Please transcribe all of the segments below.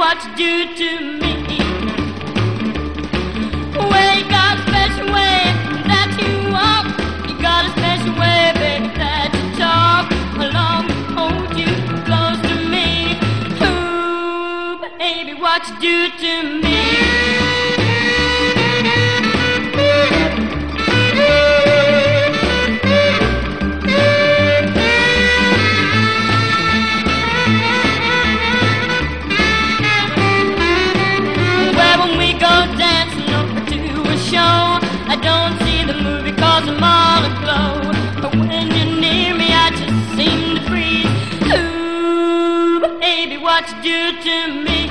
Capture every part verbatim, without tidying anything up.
what you do to me. Well, you got a special way that you walk. You got a special way, baby, that you talk. I long to hold you close to me. Ooh, baby, what you do to me. I don't see the movie cause I'm all aglow. But when you're near me I just seem to freeze. Ooh, baby, what you do to me.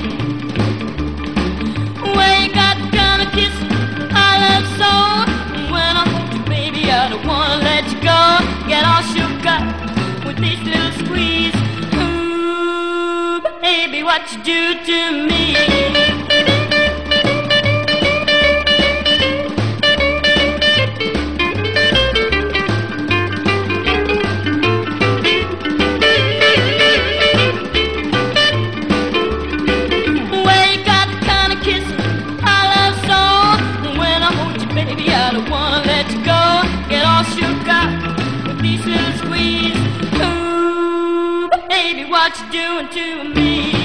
Well, you got the kind of kiss I love so. When I hold you, baby, I don't wanna let you go. Get all shook up with these little squeeze. Ooh, baby, what you do to me. I don't wanna let you go. Get all shook up with these little squeeze. Ooh, baby, what you doing to me?